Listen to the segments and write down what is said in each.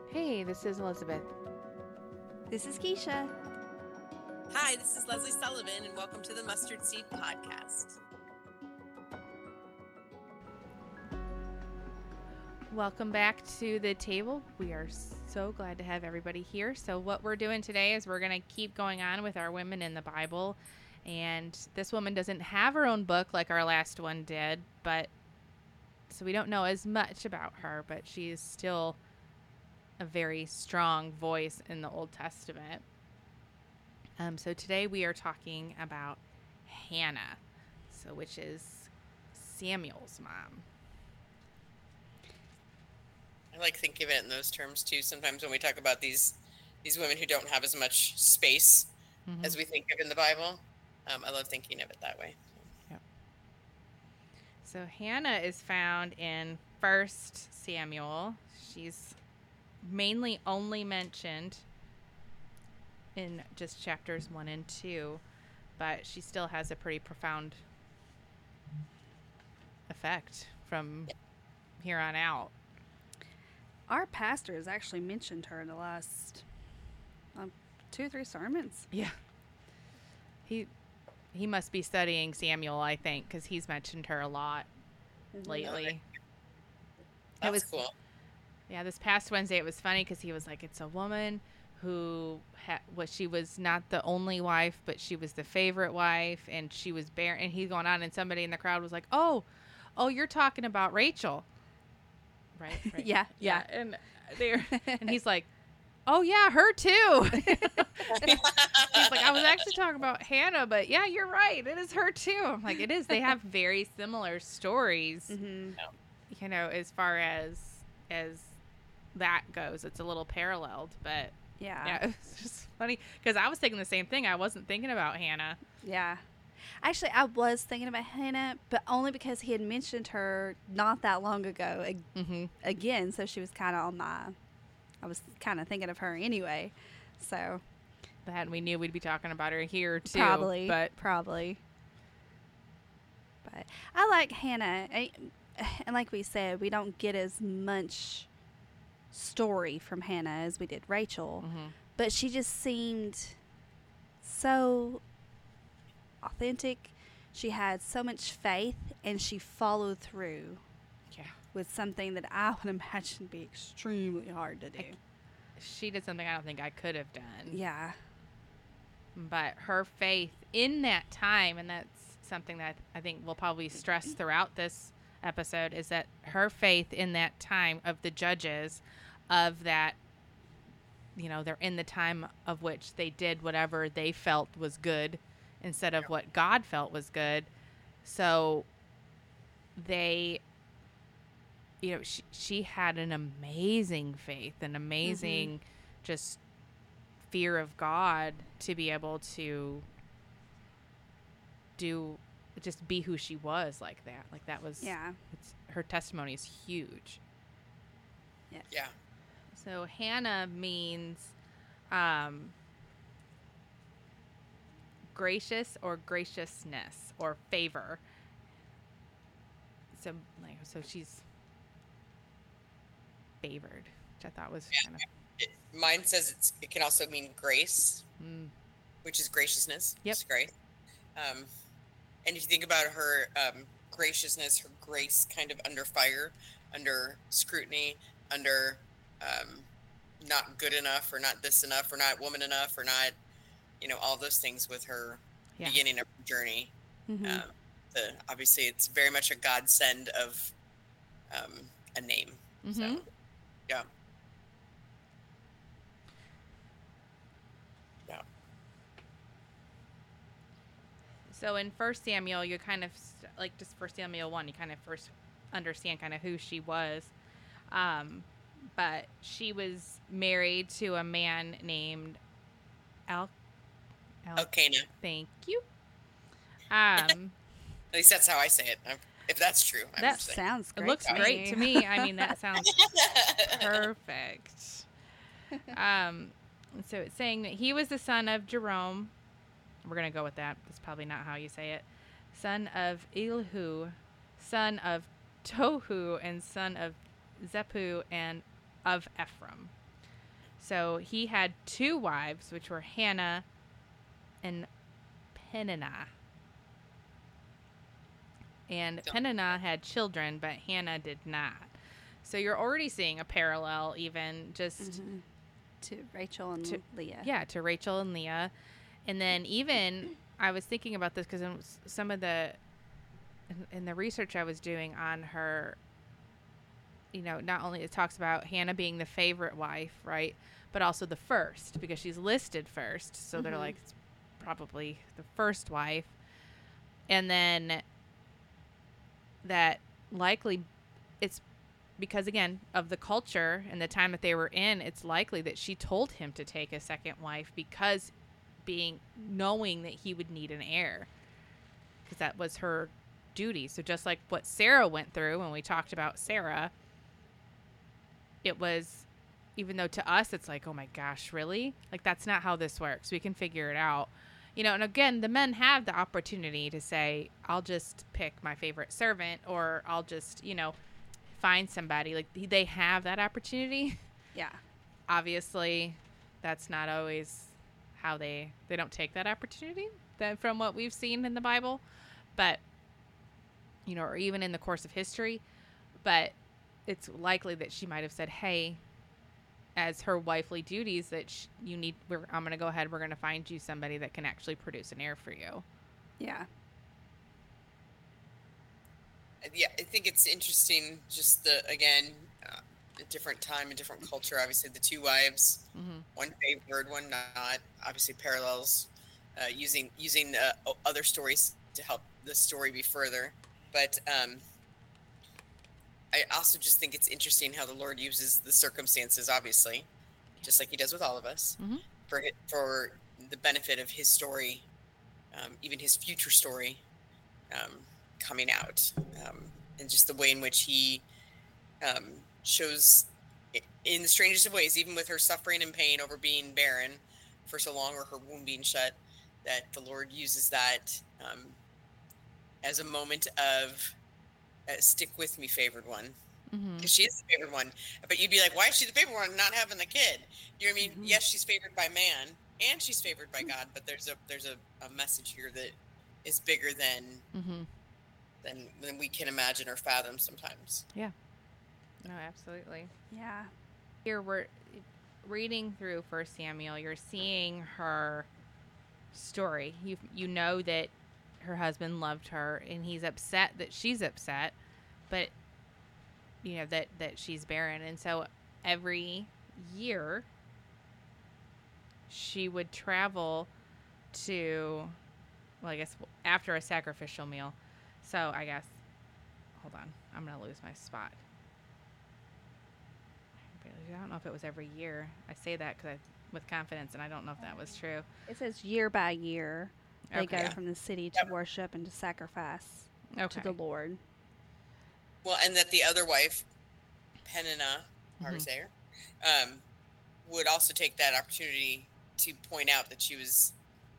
Hey, this is Elizabeth. This is Keisha. Hi, this is Leslie Sullivan, and welcome to the Mustard Seed Podcast. Welcome back to the table. We are so glad to have everybody here. So what we're doing today is we're going to keep going on with our women in the Bible. And this woman doesn't have her own book like our last one did, but so we don't know as much about her, but she's still a very strong voice in the Old Testament. So today we are talking about Hannah, which is Samuel's mom. I like thinking of it in those terms too. Sometimes when we talk about these women who don't have as much space as we think of in the Bible, I love thinking of it that way. Yep. So Hannah is found in 1 Samuel. She's mainly only mentioned in just chapters 1 and 2, but she still has a pretty profound effect from here on out. Our pastor has actually mentioned her in the last 2 or 3 sermons. Yeah. He must be studying Samuel, I think, because he's mentioned her a lot lately. That was cool. Yeah, this past Wednesday it was funny because he was like, it's a woman who she was not the only wife, but she was the favorite wife, and she was barren. And he's going on, and somebody in the crowd was like, oh, you're talking about Rachel. Right? Yeah. And he's like, oh yeah, her too. He's like, I was actually talking about Hannah, but yeah, you're right, it is her too. I'm like, it is. They have very similar stories, you know, as far as that goes. It's a little paralleled, but yeah, it's just funny because I was thinking the same thing. I wasn't thinking about Hannah. Yeah. Actually, I was thinking about Hannah, but only because he had mentioned her not that long ago again. So she was kind of on I was kind of thinking of her anyway. So. But we knew we'd be talking about her here too. Probably. But I like Hannah. And like we said, we don't get as much story from Hannah as we did Rachel. But she just seemed so authentic. She had so much faith, and she followed through with something that I would imagine be extremely hard to do. She did something I don't think I could have done. Yeah. But her faith in that time, and that's something that I think we'll probably stress throughout this episode, is that her faith in that time of the judges, of that, you know, they're in the time of which they did whatever they felt was good instead of what God felt was good. So they, you know, she had an amazing faith, an amazing just fear of God to be able to be who she was like that. Like that was, her testimony is huge. Yeah. So Hannah means gracious or graciousness or favor. So she's favored, which I thought was kind of. Mine says it can also mean grace, which is graciousness. Yep. It's grace. And if you think about her graciousness, her grace kind of under fire, under scrutiny, under not good enough, or not this enough, or not woman enough, or not, you know, all those things with her beginning of her journey. Obviously, it's very much a godsend of a name. So, yeah. So in 1 Samuel, you kind of, like just 1 Samuel 1, you kind of first understand kind of who she was. But she was married to a man named Elkanah. Thank you. At least that's how I say it. If that's true. That sounds great. It looks great to me. I mean, that sounds perfect. So it's saying that he was the son of Jerome. We're going to go with that. That's probably not how you say it. Son of Elihu, son of Tohu, and son of Zephu, and of Ephraim. So he had 2 wives, which were Hannah and Peninnah. And Peninnah had children, but Hannah did not. So you're already seeing a parallel, even just to Rachel and Leah. Yeah, to Rachel and Leah. And then even I was thinking about this because some of the in the research I was doing on her, not only it talks about Hannah being the favorite wife, right, but also the first, because she's listed first. So they're like, it's probably the first wife. And then that likely it's because, again, of the culture and the time that they were in, it's likely that she told him to take a second wife because knowing that he would need an heir, because that was her duty. So just like what Sarah went through when we talked about Sarah, it was, even though to us it's like, oh my gosh, really? Like, that's not how this works. We can figure it out. And again, the men have the opportunity to say, I'll just pick my favorite servant, or I'll just, find somebody. Like, they have that opportunity. Yeah. Obviously, that's not always how they don't take that opportunity from what we've seen in the Bible, but, or even in the course of history. But it's likely that she might have said, hey, as her wifely duties, that I'm going to go ahead. We're going to find you somebody that can actually produce an heir for you. Yeah. Yeah, I think it's interesting. Just a different time, a different culture. Obviously, the 2 wives, one favored, one not. Obviously, parallels, using other stories to help the story be further. But I also just think it's interesting how the Lord uses the circumstances, obviously, just like He does with all of us, for the benefit of His story, even His future story coming out, and just the way in which He shows, in the strangest of ways, even with her suffering and pain over being barren for so long, or her womb being shut, that the Lord uses that as a moment of stick with me, favored one. Because she is the favored one. But you'd be like, why is she the favored one not having the kid? You know what I mean? Yes, she's favored by man and she's favored by God, but there's a message here that is bigger than we can imagine or fathom sometimes. Yeah. No, absolutely. Yeah. Here we're reading through 1 Samuel. You're seeing her story. You know that her husband loved her, and he's upset that she's upset, but that she's barren. And so every year she would travel to, well, I guess after a sacrificial meal. So I guess, hold on, I'm going to lose my spot. I don't know if it was every year. I say that with confidence, and I don't know if that was true. It says year by year they go from the city to worship and to sacrifice to the Lord. Well, and that the other wife, Peninnah, would also take that opportunity to point out that she was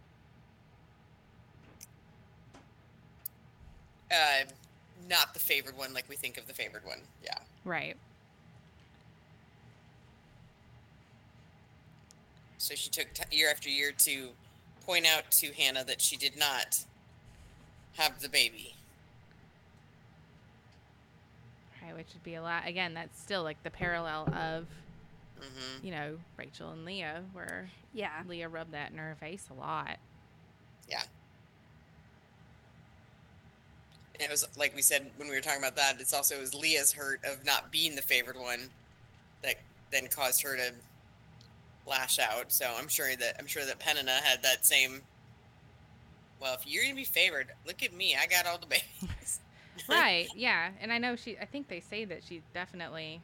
not the favored one like we think of the favored one. Yeah. Right. So she took year after year to point out to Hannah that she did not have the baby. Right, which would be a lot. Again, that's still like the parallel of, Rachel and Leah, where Leah rubbed that in her face a lot. Yeah. And it was, like we said when we were talking about that, it was Leah's hurt of not being the favored one that then caused her to lash out. So I'm sure that Peninnah had that same, well, if you're gonna be favored, look at me, I got all the babies. Right. Yeah. And I know I think they say that she definitely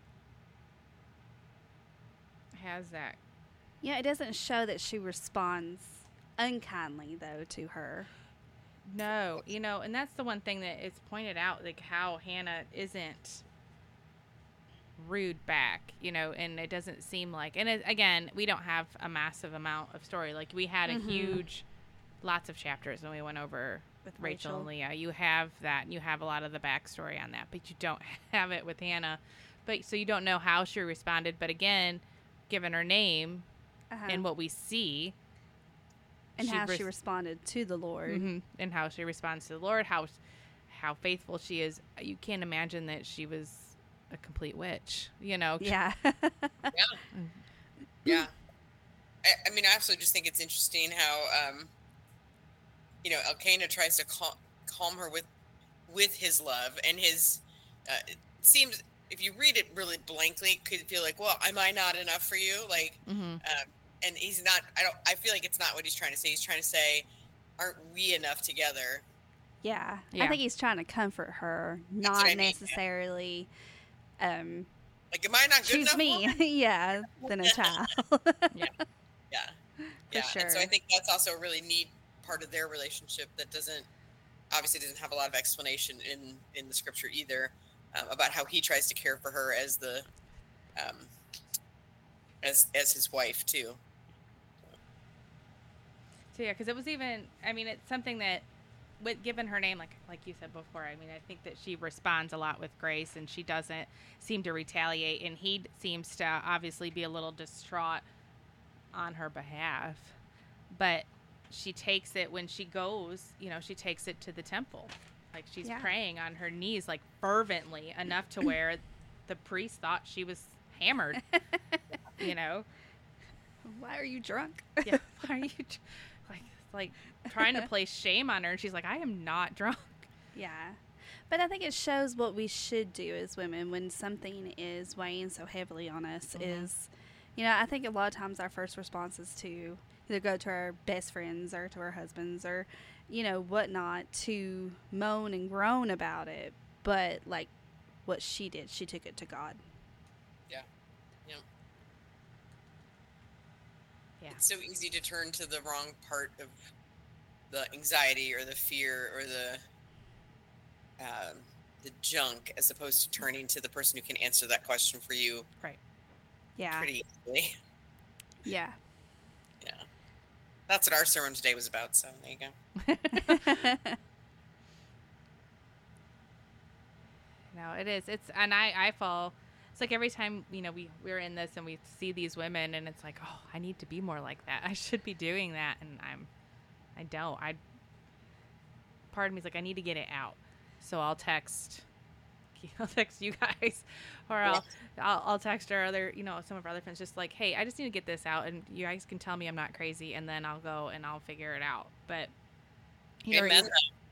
has that. Yeah, it doesn't show that she responds unkindly though to her. No, and that's the one thing that it's pointed out, like how Hannah isn't rude back, and it doesn't seem like, and again, we don't have a massive amount of story. Like we had a huge, lots of chapters when we went over with Rachel and Leah. You have that, you have a lot of the backstory on that, but you don't have it with Hannah. But so you don't know how she responded. But again, given her name Uh-huh. and what we see, and how res- she responded to the Lord. and how she responds to the Lord, how faithful she is. You can't imagine that she was a complete witch, you know. Yeah. Yeah. I mean, I also just think it's interesting how, Elkanah tries to calm her with his love and his. It seems, if you read it really blankly, it could feel like, well, am I not enough for you? Like, and he's not. I feel like it's not what he's trying to say. He's trying to say, aren't we enough together? Yeah. Yeah. I think he's trying to comfort her, what not I mean, yeah. necessarily Like, am I not good choose enough? me. Yeah, than a child. Yeah. sure. And so I think that's also a really neat part of their relationship that obviously doesn't have a lot of explanation in the scripture either, about how he tries to care for her as the as his wife too. So yeah, because it was even, I mean, it's something that, with given her name, like you said before, I mean, I think that she responds a lot with grace, and she doesn't seem to retaliate, and he seems to obviously be a little distraught on her behalf, but she takes it when she goes, she takes it to the temple, like she's praying on her knees, like fervently enough to where the priest thought she was hammered. Why are you drunk? Yeah, why are you like trying to place shame on her, and she's like, I am not drunk. Yeah. But I think it shows what we should do as women when something is weighing so heavily on us is, I think a lot of times our first response is to either go to our best friends or to our husbands or, whatnot, to moan and groan about it. But like what she did, she took it to God. Yeah. Yeah. It's so easy to turn to the wrong part of the anxiety or the fear or the junk, as opposed to turning to the person who can answer that question for you. Right. Yeah. Pretty easily. Yeah. Yeah. That's what our sermon today was about. So there you go. No, it is. And I fall. It's like every time, we're in this and we see these women, and it's like, oh, I need to be more like that. I should be doing that. And I don't. Part of me is like, I need to get it out. So I'll text you guys, or I'll text our other, some of our other friends, just like, hey, I just need to get this out, and you guys can tell me I'm not crazy, and then I'll go and I'll figure it out. But Amen.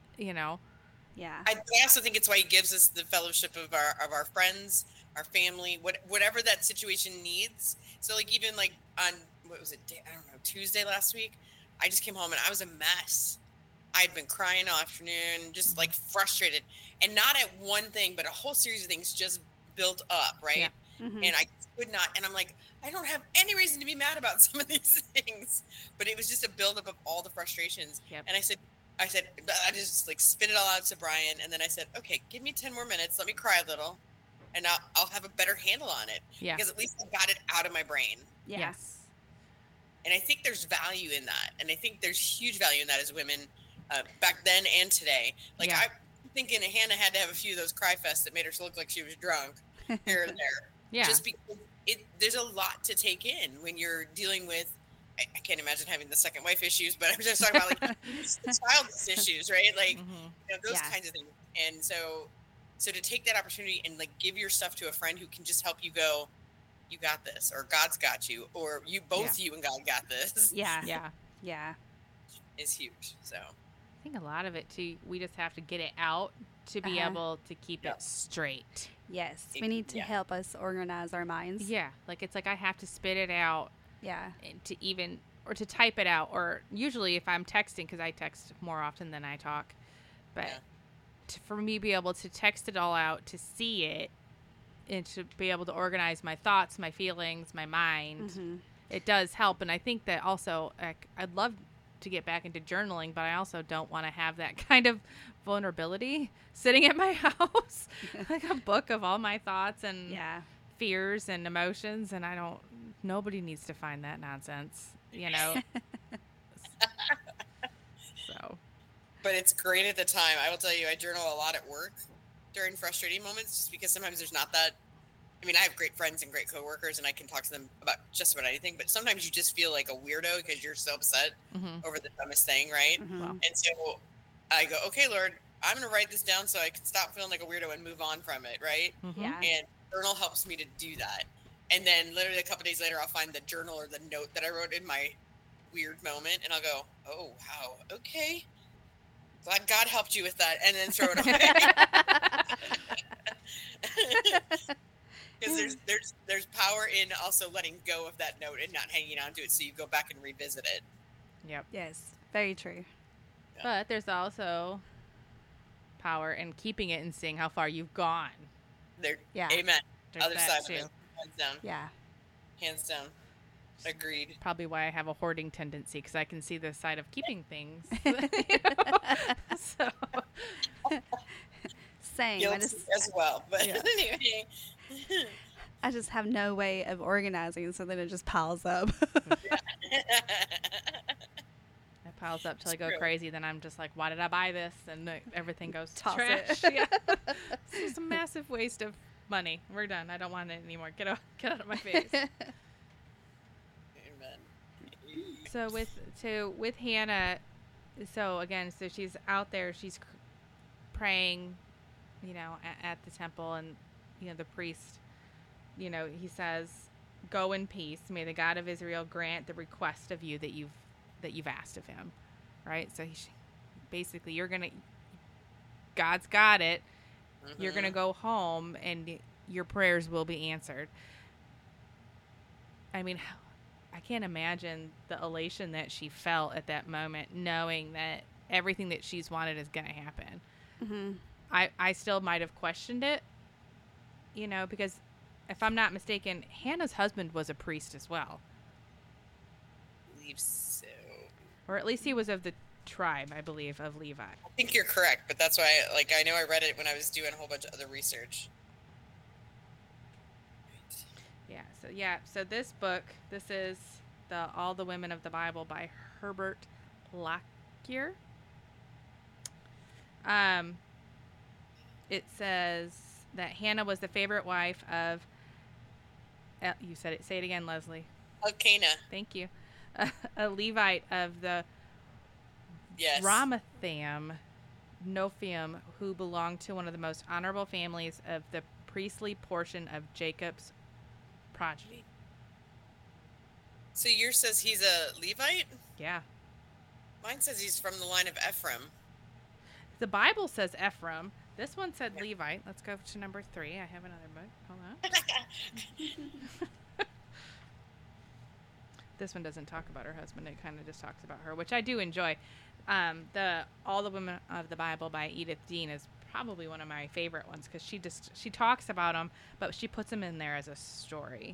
Yeah. I also think it's why he gives us the fellowship of our friends, our family, whatever that situation needs. So like, even like on, what was it? I don't know, Tuesday last week, I just came home and I was a mess. I'd been crying all afternoon, just like frustrated, and not at one thing, but a whole series of things just built up. Right. Yeah. Mm-hmm. And I could not, and I'm like, I don't have any reason to be mad about some of these things, but it was just a buildup of all the frustrations. Yep. And I said, I just like spit it all out to Brian. And then I said, okay, give me 10 more minutes. Let me cry a little, and I'll have a better handle on it. Yeah. Because at least I got it out of my brain. Yeah. Yes. And I think there's value in that. And I think there's huge value in that as women, back then and today. Like, I'm thinking Hannah had to have a few of those cry fests that made her look like she was drunk here and there. Yeah. Just because there's a lot to take in when you're dealing with, I can't imagine having the second wife issues, but I'm just talking about like the childless issues, right? Like, those kinds of things. And so to take that opportunity and like give your stuff to a friend who can just help you go, you got this, or God's got you, or you and God got this. Yeah. Yeah. Yeah. Is huge. So I think a lot of it too, we just have to get it out to be able to keep it straight. Yes. We need to help us organize our minds. Yeah. Like, it's like I have to spit it out. Yeah. Or to type it out, or usually if I'm texting, because I text more often than I talk, but for me to be able to text it all out, to see it, and to be able to organize my thoughts, my feelings, my mind, it does help. And I think that also, I'd love to get back into journaling, but I also don't want to have that kind of vulnerability sitting at my house, like a book of all my thoughts and fears and emotions, and nobody needs to find that nonsense, So. But it's great at the time. I will tell you, I journal a lot at work during frustrating moments, just because sometimes there's not that I mean, I have great friends and great coworkers, and I can talk to them about just about anything. But sometimes you just feel like a weirdo because you're so upset over the dumbest thing, right? Mhm. And so I go, okay, Lord, I'm going to write this down so I can stop feeling like a weirdo and move on from it, right? Yeah. And journal helps me to do that. And then literally a couple days later, I'll find the journal or the note that I wrote in my weird moment, and I'll go, oh, wow, okay. Glad God helped you with that, and then throw it away. Because there's power in also letting go of that note and not hanging on to it, so you go back and revisit it. Yep. Yes, very true. Yeah. But there's also power in keeping it and seeing how far you've gone. Yeah. Amen. There's Other that side too. of it. Hands down. Yeah. Hands down. Agreed. Probably why I have a hoarding tendency, because I can see the side of keeping things. So Same. Guilty as well, but Yeah. anyway. I just have no way of organizing, so then it just piles up. it piles up till I go True. crazy. Then I'm just like, why did I buy this? And everything goes to Toss trash. it. Yeah. It's a massive waste of money. We're done. I don't want it anymore. Get out of my face. Amen. So with Hannah, so she's out there, she's praying, at the temple, and the priest, he says, "Go in peace. May the God of Israel grant the request of you that you've asked of him." Right? So basically, God's got it. Mm-hmm. You're gonna go home, and your prayers will be answered. I mean, I can't imagine the elation that she felt at that moment, knowing that everything that she's wanted is going to happen. Mm-hmm. I still might have questioned it, because if I'm not mistaken, Hannah's husband was a priest as well. I believe so. Or at least he was of the tribe, I believe, of Levi. I think you're correct, but that's why, I know I read it when I was doing a whole bunch of other research. So this book, this is All the Women of the Bible by Herbert Lockyer. It says that Hannah was the favorite wife of, you said it, say it again, Leslie. Elkanah. Thank you. A Levite of the Yes. Ramatham Nophium, who belonged to one of the most honorable families of the priestly portion of Jacob's progeny. So yours says he's a Levite? Yeah. Mine says he's from the line of Ephraim. The Bible says Ephraim. This one said Levite. Let's go to number 3. I have another book. Hold on. This one doesn't talk about her husband. It kind of just talks about her, which I do enjoy. All the Women of the Bible by Edith Dean is probably one of my favorite ones, because she talks about them, but she puts them in there as a story.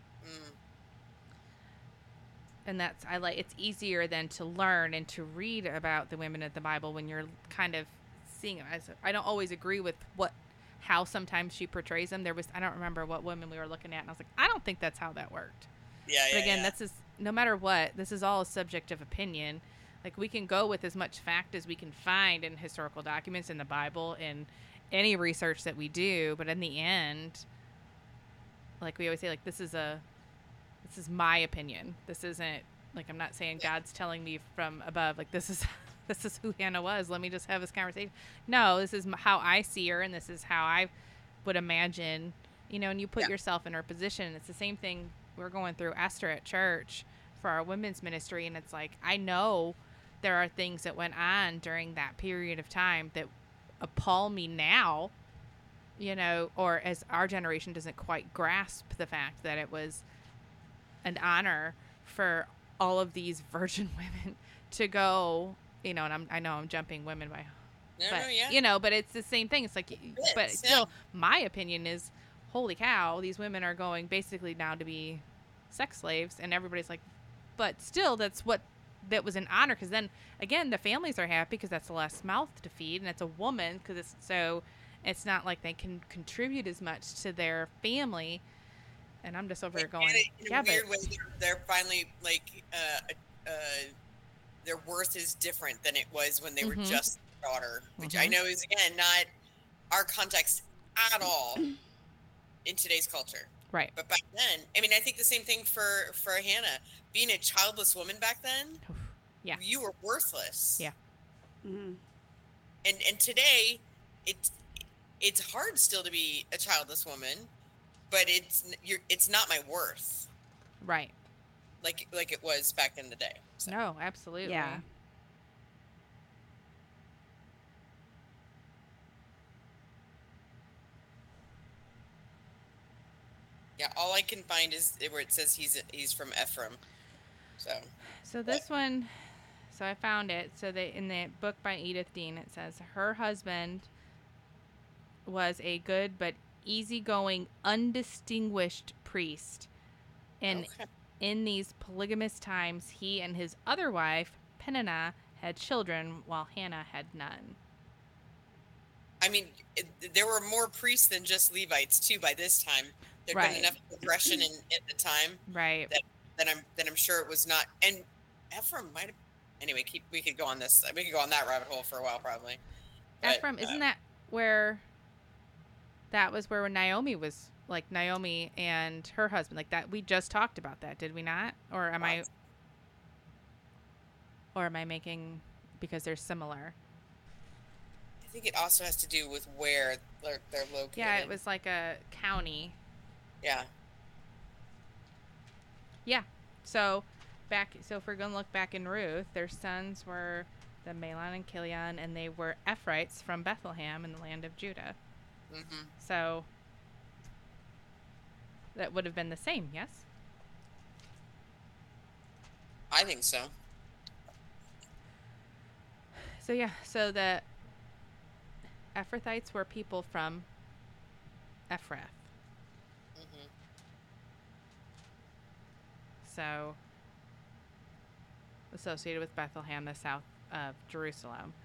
And it's easier than to learn and to read about the women of the Bible when you're kind of seeing them. I don't always agree with how sometimes she portrays them. I don't remember what women we were looking at, and I was like, I don't think that's how that worked. But again, that's just, no matter what, this is all a subject of opinion. Like, we can go with as much fact as we can find in historical documents, in the Bible, in any research that we do, but in the end, like we always say, like, this is my opinion. This isn't, like, I'm not saying God's telling me from above, like, this is who Hannah was. Let me just have this conversation. No, this is how I see her, and this is how I would imagine, and you put yourself in her position. It's the same thing we're going through Esther at church for our women's ministry, and it's like, I know there are things that went on during that period of time that appall me now, or as our generation doesn't quite grasp the fact that it was an honor for all of these virgin women to go, and I know I'm jumping women by, but it's the same thing. It's like, but still, my opinion is, holy cow, these women are going basically now to be sex slaves, and everybody's like, but still, that was an honor, because then again, the families are happy because that's less mouth to feed, and it's a woman, because it's not like they can contribute as much to their family. And I'm just over here going, in a weird way, they're finally like, their worth is different than it was when they were just daughter, which I know is, again, not our context at all. in today's culture. Right. But back then, I mean, I think the same thing for Hannah. Being a childless woman back then, yeah, you were worthless. Yeah. Mm-hmm. And today, it's hard still to be a childless woman, but it's not my worth. Right. Like it was back in the day. So. No, absolutely. Yeah. Yeah, all I can find is where it says he's from Ephraim. So this one, so I found it. So in the book by Edith Dean, it says her husband was a good but easygoing, undistinguished priest, and in these polygamous times, he and his other wife Peninnah had children, while Hannah had none. I mean, there were more priests than just Levites too by this time. There'd been enough progression in the time, right? That I'm sure it was not. And Ephraim might have. Anyway, we could go on this. We could go on that rabbit hole for a while, probably. But, Ephraim, isn't that where? That was where Naomi was, like Naomi and her husband, like that. We just talked about that, did we not? Or am I? Or am I making because they're similar? I think it also has to do with where they're located. Yeah, it was like a county. Yeah. Yeah. So if we're going to look back in Ruth, their sons were the Mahlon and Chilion, and they were Ephraimites from Bethlehem in the land of Judah. Mm-hmm. So that would have been the same, yes? I think so. So yeah, so the Ephrathites were people from Ephrath. Mm-hmm. So associated with Bethlehem, the south of Jerusalem.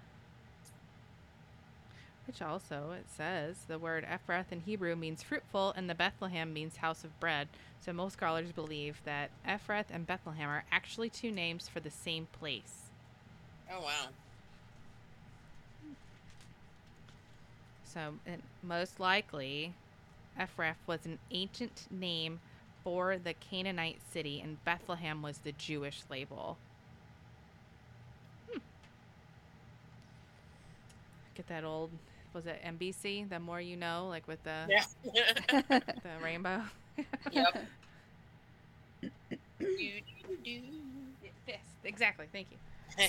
Which also, it says, the word Ephrath in Hebrew means fruitful, and the Bethlehem means house of bread. So most scholars believe that Ephrath and Bethlehem are actually two names for the same place. Oh, wow. So most likely, Ephrath was an ancient name for the Canaanite city, and Bethlehem was the Jewish label. Get that old, was it NBC? The More You Know, like with the the rainbow. Yep. Yes, exactly. Thank you.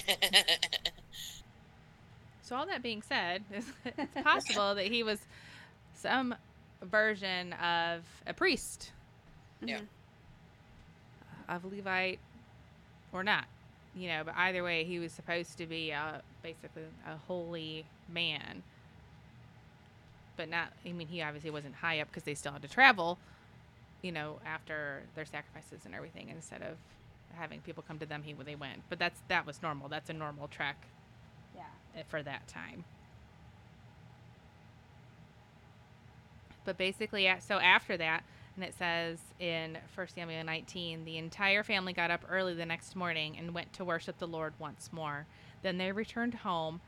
So all that being said, it's possible that he was some version of a priest. Yeah. Of Levite or not. You know, but either way, he was supposed to be basically a holy man. But not, I mean, he obviously wasn't high up because they still had to travel, you know, after their sacrifices and everything. Instead of having people come to them, they went. But that was normal. That's a normal trek for that time. But basically, so after that, and it says in 1 Samuel 19, the entire family got up early the next morning and went to worship the Lord once more. Then they returned home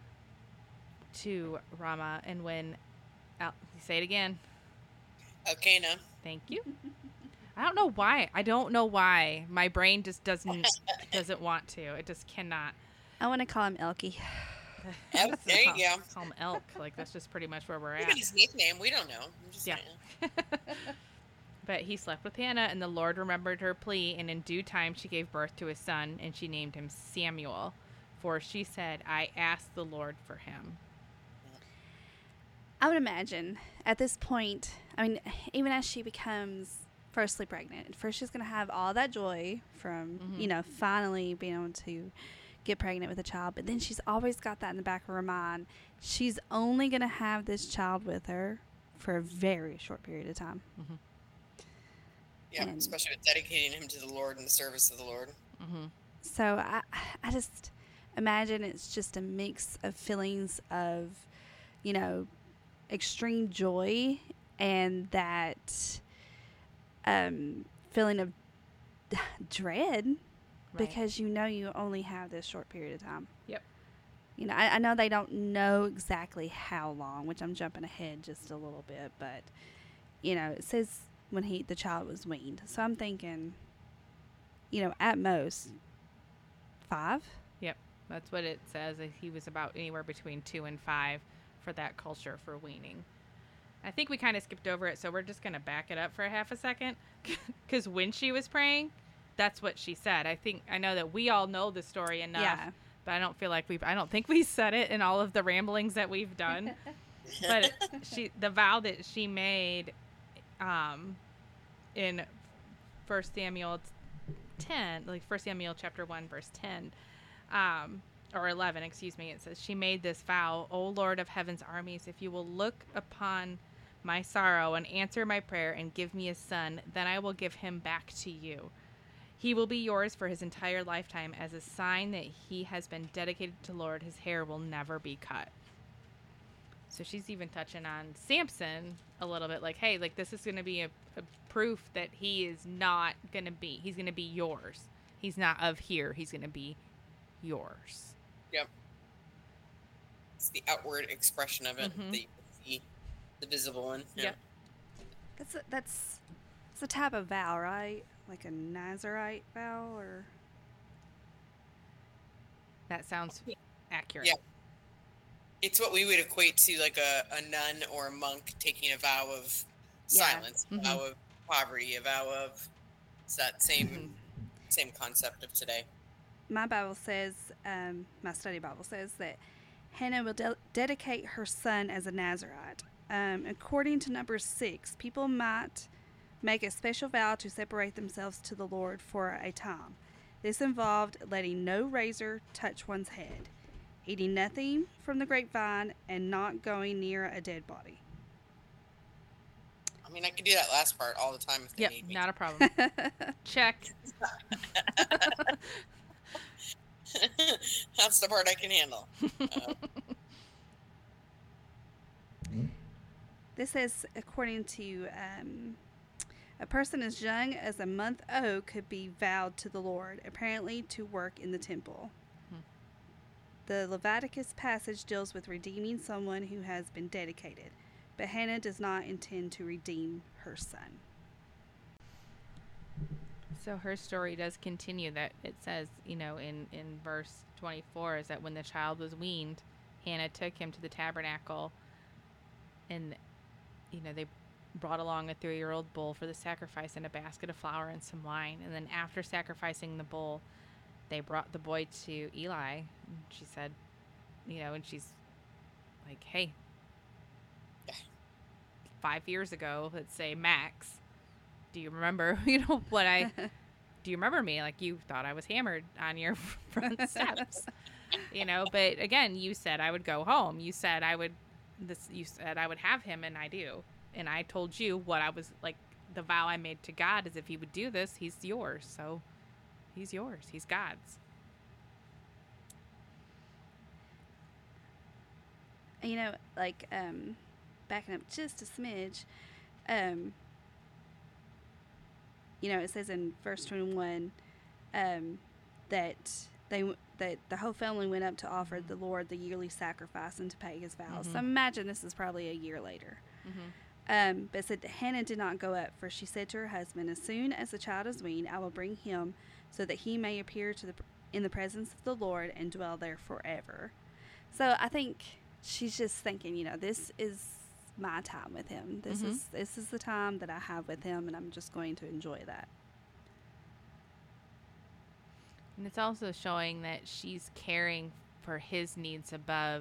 to Ramah, and when say it again. Elkanah. Thank you. I don't know why. My brain just doesn't want to. It just cannot. I want to call him Elkie. There you go. Call him Elk. Like, that's just pretty much where we're at. Even his nickname, we don't know. I'm just saying. But he slept with Hannah, and the Lord remembered her plea, and in due time she gave birth to a son, and she named him Samuel, for she said, I asked the Lord for him. I would imagine at this point, I mean, even as she becomes firstly pregnant, at first she's going to have all that joy from, finally being able to get pregnant with a child, but then she's always got that in the back of her mind. She's only going to have this child with her for a very short period of time. Mm-hmm. Yeah, and especially with dedicating him to the Lord and the service of the Lord. Mm-hmm. So I just imagine it's just a mix of feelings of, extreme joy and that feeling of dread. Right. Because you only have this short period of time. Yep. I know they don't know exactly how long, which I'm jumping ahead just a little bit, but, it says when the child was weaned. So I'm thinking, at most 5. Yep, that's what it says. He was about anywhere between 2 and 5 for that culture for weaning. I think we kind of skipped over it, so we're just going to back it up for a half a second. Because when she was praying, that's what she said. I know that we all know the story enough, but I don't feel like I don't think we said it in all of the ramblings that we've done. But the vow that she made in 1 Samuel 10, like 1 Samuel chapter 1, verse 10, or 11, excuse me, it says, she made this vow, O Lord of heaven's armies, if you will look upon my sorrow and answer my prayer and give me a son, then I will give him back to you. He will be yours for his entire lifetime as a sign that he has been dedicated to the Lord. His hair will never be cut. So she's even touching on Samson a little bit, like, hey, like this is going to be a proof that he is not going to be, he's going to be yours. He's not of here. He's going to be yours. Yep. It's the outward expression of it, the visible one. Yeah. Yep. That's a type of vow, right? Like a Nazarite vow, or? That sounds accurate. Yeah. It's what we would equate to like a nun or a monk taking a vow of silence, a vow of poverty, a vow of it's that same concept of today. My Bible says, my study Bible says that Hannah will dedicate her son as a Nazarite. According to Numbers 6, people might make a special vow to separate themselves to the Lord for a time. This involved letting no razor touch one's head, eating nothing from the grapevine, and not going near a dead body. I mean, I could do that last part all the time if they need me. Not a problem. Check. That's the part I can handle. This says, according to a person as young as a month old could be vowed to the Lord, apparently to work in the temple. The Leviticus passage deals with redeeming someone who has been dedicated, but Hannah does not intend to redeem her son. So her story does continue. That it says, in verse 24, is that when the child was weaned, Hannah took him to the tabernacle, and they brought along a 3-year-old bull for the sacrifice and a basket of flour and some wine. And then after sacrificing the bull, they brought the boy to Eli. And she said, and she's like, hey, 5 years ago, let's say max, do you remember, do you remember me? Like, you thought I was hammered on your front steps, but again, you said I would go home. You said I would have him, and I do. And I told you what I was like, the vow I made to God is if he would do this, he's yours. So he's yours. He's God's. Backing up just a smidge, it says in verse 21 that the whole family went up to offer the Lord the yearly sacrifice and to pay his vows. So imagine this is probably a year later. But it said that Hannah did not go up, for she said to her husband, as soon as the child is weaned, I will bring him so that he may appear in the presence of the Lord and dwell there forever. So I think she's just thinking, this is my time with him. This is the time that I have with him, and I'm just going to enjoy that. And it's also showing that she's caring for his needs above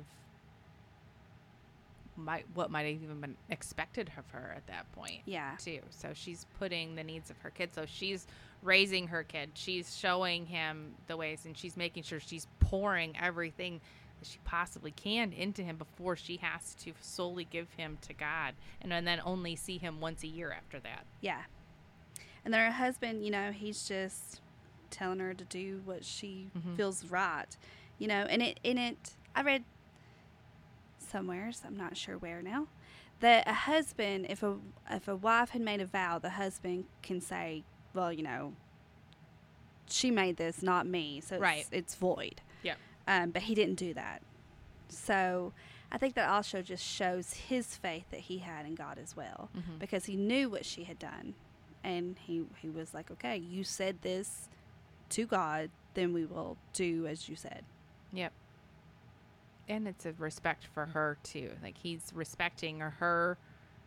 what might have even been expected of her at that point. Yeah. Too. So she's putting the needs of her kid. So she's raising her kid. She's showing him the ways, and she's making sure she's pouring everything that she possibly can into him before she has to solely give him to God, and then only see him once a year after that. Yeah. And then her husband, he's just telling her to do what she feels right, and it I read somewhere, so I'm not sure where now, that a husband, if a wife had made a vow, the husband can say, well, she made this, not me, so it's void. Yep. But he didn't do that. So I think that also just shows his faith that he had in God as well, Mhm. because he knew what she had done, and he was like, okay, you said this to God, then we will do as you said. Yep. And it's a respect for her too. Like he's respecting her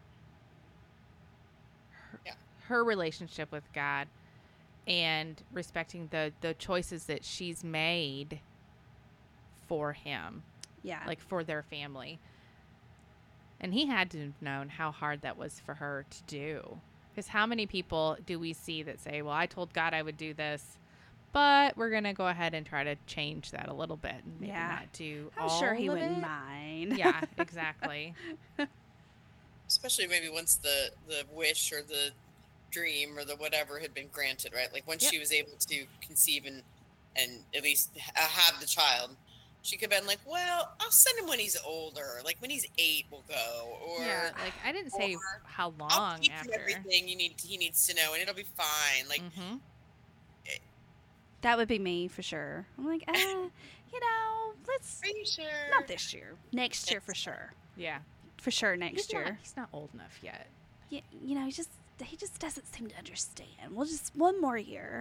Yeah. her relationship with God and respecting the choices that she's made for him, Yeah. like for their family. And he had to have known how hard that was for her to do. Because how many people do we see that say, well, I told God I would do this, but we're going to go ahead and try to change that a little bit and maybe Yeah. not do I'm all sure he of wouldn't it. mind. Yeah, exactly. Especially maybe once the wish or the dream or the whatever had been granted, right? Like once Yep. she was able to conceive and at least have the child, she could have been like, well, I'll send him when he's older, like when he's 8 we'll go, or Yeah, like I didn't say or how I'll long teach him after. everything he needs to know and it'll be fine. Like Mm-hmm. That would be me for sure. I'm like, let's are you sure? not this year, next year for sure, Yeah. for sure next year. He's not old enough yet. Yeah, he just doesn't seem to understand. We'll just one more year.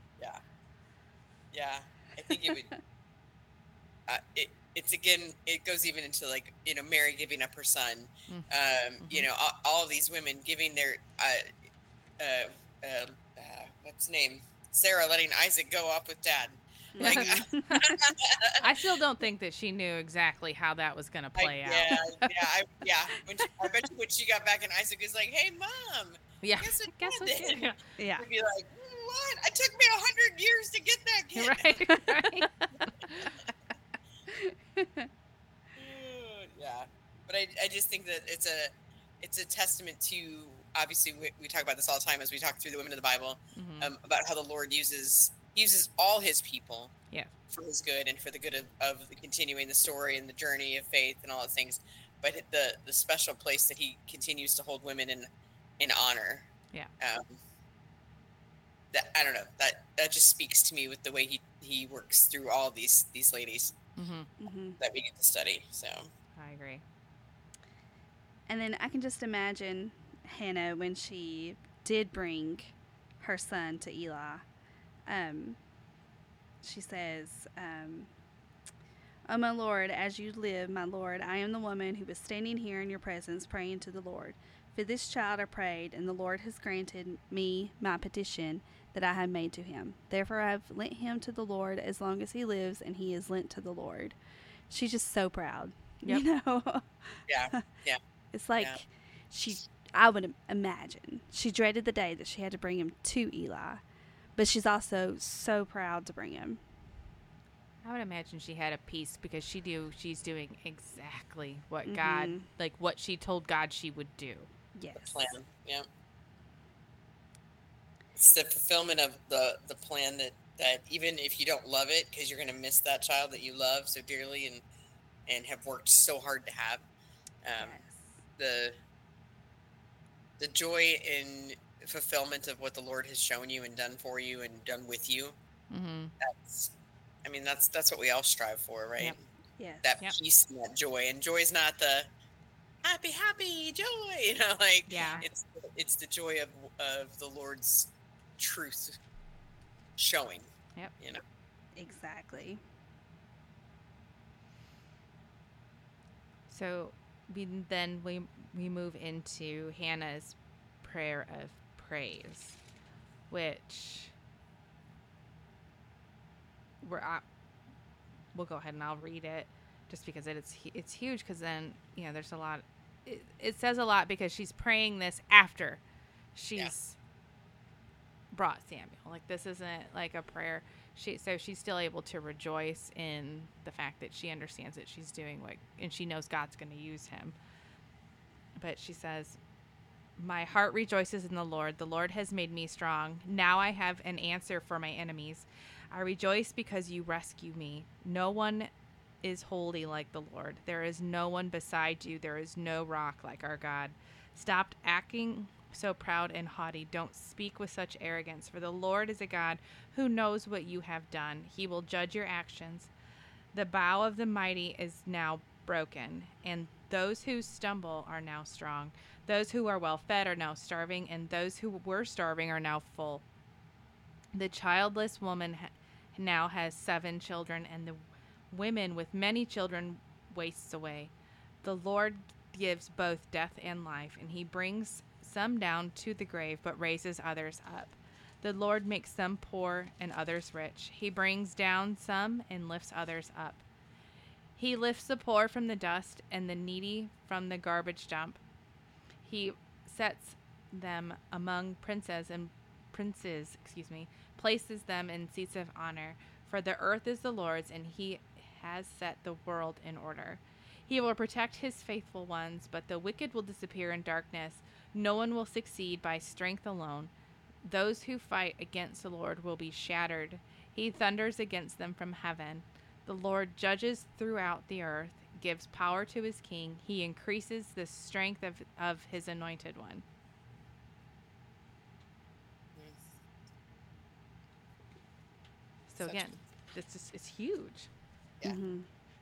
Yeah, I think it would. It's again. It goes even into like Mary giving up her son. All of these women giving their what's his name, Sarah letting Isaac go off with dad. Like, I still don't think that she knew exactly how that was going to play out. I bet you when she got back and Isaac was like, "Hey, Mom, Yeah. guess what? did?" Yeah. She'd be like, "What? It took me 100 years to get that kid." Right. Yeah, but I just think that it's a testament to, obviously we talk about this all the time as we talk through the women of the Bible, Mhm. about how the Lord uses all his people, Yeah. for his good and for the good of continuing the story and the journey of faith and all those things, but the special place that he continues to hold women in honor. Yeah. That I don't know, that just speaks to me with the way he works through all these ladies Mm-hmm. that we get to study. So I agree. And then I can just imagine Hannah when she did bring her son to Eli. She says, "Oh, my Lord, as you live, my Lord, I am the woman who was standing here in your presence praying to the Lord. For this child I prayed, and the Lord has granted me my petition that I have made to him. Therefore I have lent him to the Lord as long as he lives, and he is lent to the Lord." She's just so proud. Yep. yeah. It's like Yeah. I would imagine, she dreaded the day that she had to bring him to Eli, but she's also so proud to bring him. I would imagine she had a peace because she's doing exactly what Mhm. God, like what she told God she would do. Yes. Plan. Yeah. It's the fulfillment of the plan that even if you don't love it, because you're going to miss that child that you love so dearly and have worked so hard to have, Yes. the joy in fulfillment of what the Lord has shown you and done for you and done with you. Mm-hmm. That's what we all strive for, right? Yep. Yes. That Yep. peace and that joy. And joy is not the happy joy, Yeah. it's the joy of the Lord's truth showing. Yep. Exactly. So we move into Hannah's prayer of praise, which we'll go ahead and I'll read it just because it's huge, because then there's a lot. It says a lot because she's praying this after she's brought Samuel. Like, this isn't like a prayer. So she's still able to rejoice in the fact that she understands that she's doing and she knows God's going to use him. But she says, "My heart rejoices in the Lord. The Lord has made me strong. Now I have an answer for my enemies. I rejoice because you rescue me. No one is holy like the Lord. There is no one beside you. There is no rock like our God. Stop acting so proud and haughty. Don't speak with such arrogance, for the Lord is a God who knows what you have done. He will judge your actions. The bow of the mighty is now broken, and those who stumble are now strong. Those who are well fed are now starving, and those who were starving are now full. The childless woman now has 7 children, and the women with many children wastes away. The Lord gives both death and life, and he brings some down to the grave, but raises others up. The Lord makes some poor and others rich. He brings down some and lifts others up. He lifts the poor from the dust and the needy from the garbage dump. He sets them among princes, places them in seats of honor. For the earth is the Lord's, and he has set the world in order. He will protect his faithful ones, but the wicked will disappear in darkness. No one will succeed by strength alone. Those who fight against the Lord will be shattered. He thunders against them from heaven. The Lord judges throughout the earth, gives power to his king. He increases the strength of his anointed one. So again, it's huge. Yeah. Mm-hmm.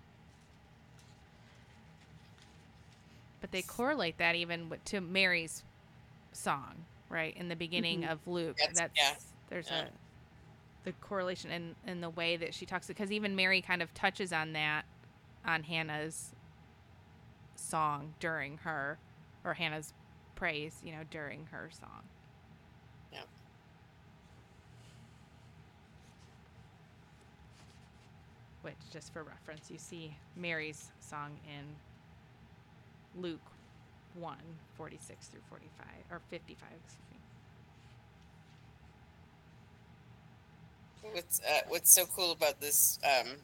But they correlate that even to Mary's song, right? In the beginning of Luke. There's the correlation in the way that she talks, because even Mary kind of touches on that, on Hannah's song during her, or Hannah's praise, during her song. Yeah. Which, just for reference, you see Mary's song in Luke 1, 46 through 45, or 55, excuse me. What's so cool about this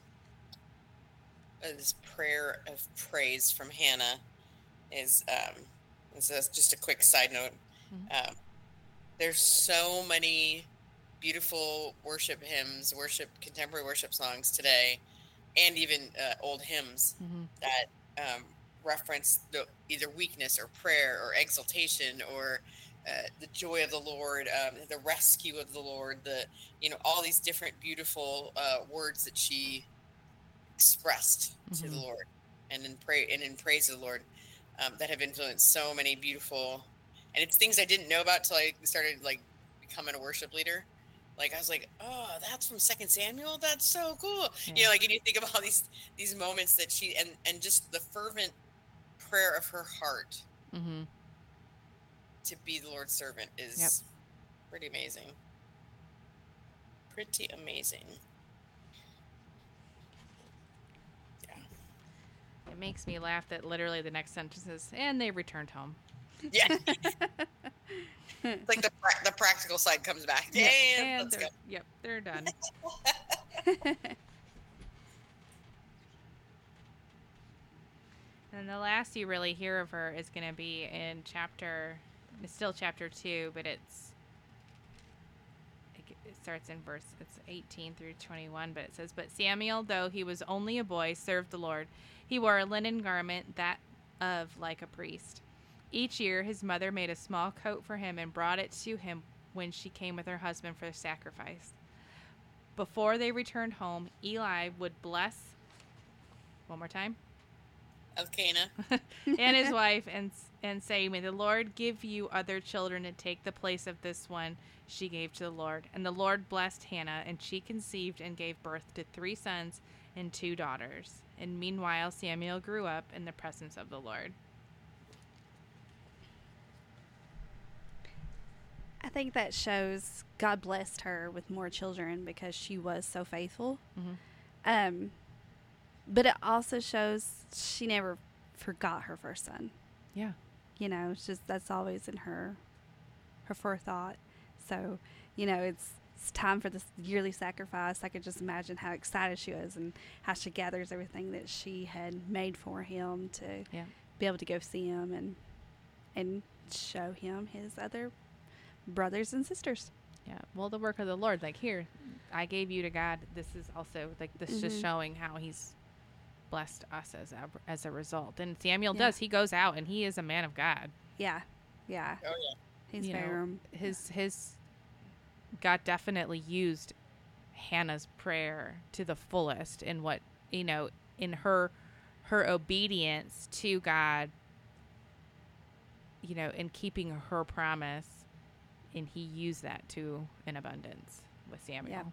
this prayer of praise from Hannah is this is just a quick side note. Mm-hmm. There's so many beautiful worship hymns, contemporary worship songs today, and even old hymns that reference either weakness or prayer or exaltation or the joy of the Lord, the rescue of the Lord, all these different beautiful words that she expressed to the Lord and in praise of the Lord, that have influenced so many beautiful, and it's things I didn't know about till I started becoming a worship leader. I was like, oh, that's from 2 Samuel. That's so cool. Yeah. And you think of all these moments that she and just the fervent prayer of her heart to be the Lord's servant is pretty amazing. Pretty amazing. Yeah. It makes me laugh that literally the next sentence is, and they returned home. Yeah. It's like the practical side comes back. Damn, and let's go. Yep, they're done. And the last you really hear of her is going to be in it's still chapter 2, but it starts in it's 18 through 21, but it says, "But Samuel, though he was only a boy, served the Lord. He wore a linen garment that of like a priest. Each year his mother made a small coat for him and brought it to him when she came with her husband for the sacrifice. Before they returned home, Eli would bless," one more time, Elkanah "and his wife and say, 'May the Lord give you other children to take the place of this one she gave to the Lord.' And the Lord blessed Hannah, and she conceived and gave birth to 3 sons and 2 daughters. And meanwhile Samuel grew up in the presence of the Lord." I think that shows God blessed her with more children because she was so faithful. But it also shows she never forgot her first son. Yeah. It's just that's always in her forethought. So, it's time for this yearly sacrifice. I could just imagine how excited she was and how she gathers everything that she had made for him to be able to go see him and show him his other brothers and sisters. Yeah. Well, the work of the Lord, here, I gave you to God. This is also this just showing how he's blessed us as a result. And Samuel does. He goes out and he is a man of God. Yeah. Yeah. Oh yeah. He's very his God definitely used Hannah's prayer to the fullest in what, in her her obedience to God, in keeping her promise, and he used that to in abundance with Samuel. Yeah.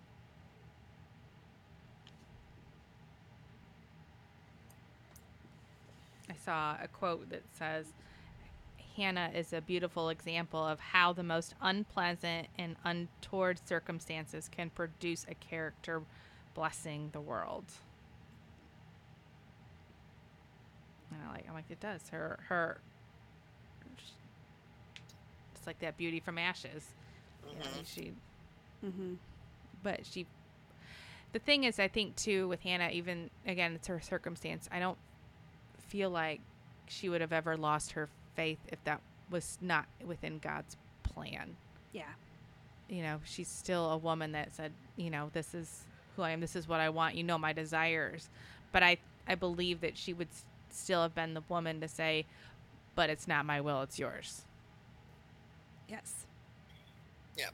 I saw a quote that says, Hannah is a beautiful example of how the most unpleasant and untoward circumstances can produce a character blessing the world. And I'm like, it does. Her, it's like that beauty from ashes. Mm-hmm. But the thing is, I think too, with Hannah, even again, it's her circumstance. I don't feel like she would have ever lost her faith if that was not within God's plan. Yeah. She's still a woman that said, this is who I am. This is what I want. My desires. But I believe that she would still have been the woman to say, but it's not my will, it's yours. Yes. Yeah.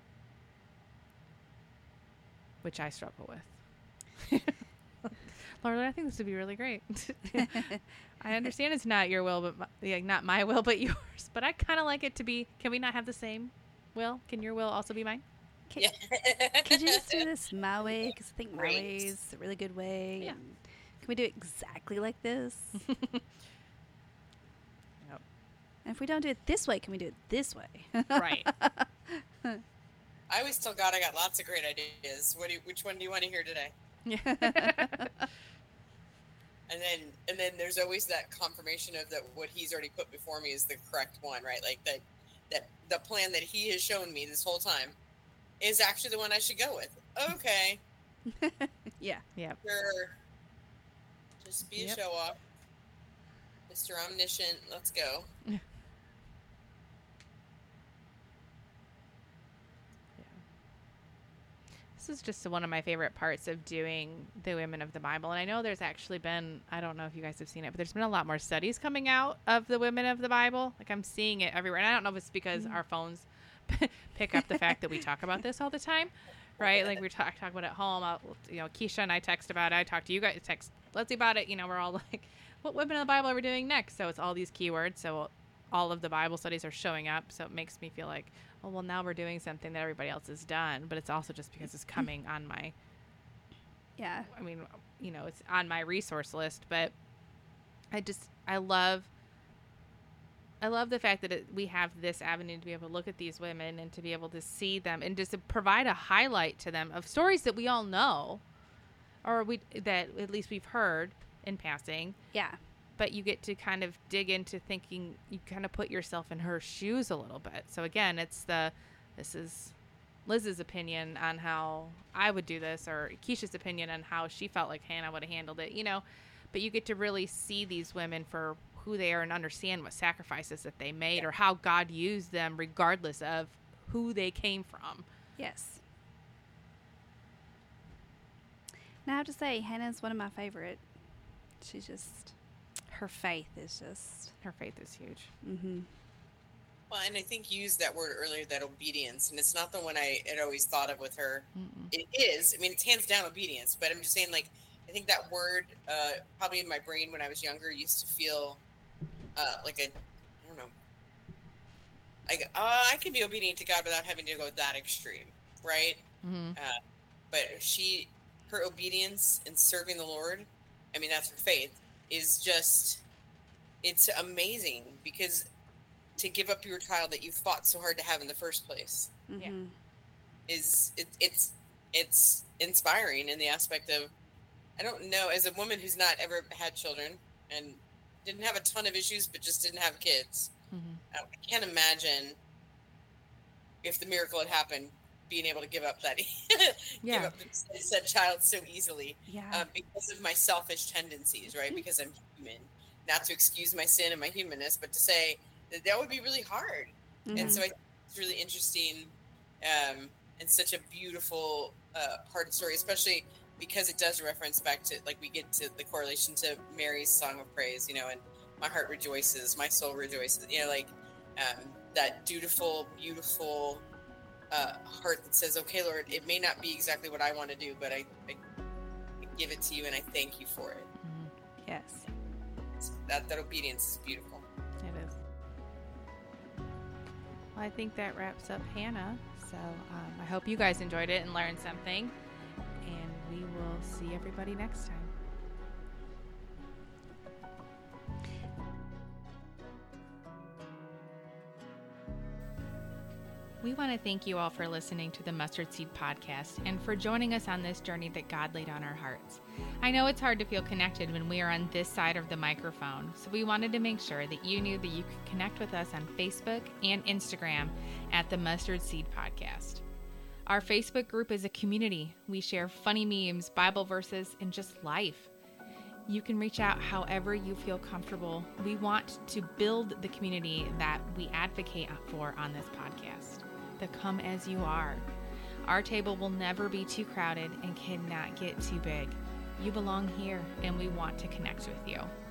Which I struggle with. Lord, I think this would be really great. I understand it's not your will, but not my will, but yours. But I kind of like it to be. Can we not have the same will? Can your will also be mine? Could you just do this my way? Because I think my way is a really good way. Yeah. Can we do it exactly like this? Yep. And if we don't do it this way, can we do it this way? Right. I always tell God I got lots of great ideas. Which one do you want to hear today? And then there's always that confirmation of that what he's already put before me is the correct one, right? Like that the plan that he has shown me this whole time is actually the one I should go with. Okay. Yeah. Yeah. Sure. Just be a show off. Mr. Omniscient, let's go. This is just one of my favorite parts of doing the Women of the Bible. And I know there's actually been, I don't know if you guys have seen it, but there's been a lot more studies coming out of the Women of the Bible. Like I'm seeing it everywhere. And I don't know if it's because our phones pick up the fact that we talk about this all the time, right? Like we talk about it at home. Keisha and I text about it. I talk to you guys, text Let's about it. We're all like, what Women of the Bible are we doing next? So it's all these keywords. So all of the Bible studies are showing up. So it makes me feel like, oh, well, now we're doing something that everybody else has done. But it's also just because it's coming on my, it's on my resource list. But I love the fact that we have this avenue to be able to look at these women and to be able to see them and just to provide a highlight to them of stories that we all know, or that at least we've heard in passing. Yeah. But you get to kind of dig into thinking, you kind of put yourself in her shoes a little bit. So again, this is Liz's opinion on how I would do this, or Keisha's opinion on how she felt like Hannah would have handled it, but you get to really see these women for who they are and understand what sacrifices that they made or how God used them regardless of who they came from. Yes. Now I have to say, Hannah's one of my favorite. Her faith is huge. Mm-hmm. Well, and I think you used that word earlier, that obedience, and it's not the one I had always thought of with her. Mm-mm. It is. I mean, it's hands down obedience, but I'm just saying, like, I think that word, probably in my brain when I was younger, used to feel like I don't know. Like, I can be obedient to God without having to go that extreme, right? Mm-hmm. But her obedience in serving the Lord, I mean, that's her faith, is just, it's amazing, because to give up your child that you fought so hard to have in the first place, mm-hmm. it's inspiring in the aspect of, I don't know, as a woman who's not ever had children and didn't have a ton of issues, but just didn't have kids. Mm-hmm. I can't imagine if the miracle had happened, being able to give up that, give up said child so easily, because of my selfish tendencies, right? Because I'm human, not to excuse my sin and my humanness, but to say that would be really hard. Mm-hmm. And so I think it's really interesting, and such a beautiful part of the story, especially because it does reference back to, like, we get to the correlation to Mary's song of praise, and my heart rejoices, my soul rejoices, that dutiful, beautiful heart that says, okay, Lord, it may not be exactly what I want to do, but I give it to you and I thank you for it. Yes. That obedience is beautiful. It is. Well, I think that wraps up Hannah. So I hope you guys enjoyed it and learned something. And we will see everybody next time. We want to thank you all for listening to the Mustard Seed Podcast and for joining us on this journey that God laid on our hearts. I know it's hard to feel connected when we are on this side of the microphone, so we wanted to make sure that you knew that you could connect with us on Facebook and Instagram at the Mustard Seed Podcast. Our Facebook group is a community. We share funny memes, Bible verses, and just life. You can reach out however you feel comfortable. We want to build the community that we advocate for on this podcast. The come as you are. Our table will never be too crowded and cannot get too big. You belong here, and we want to connect with you.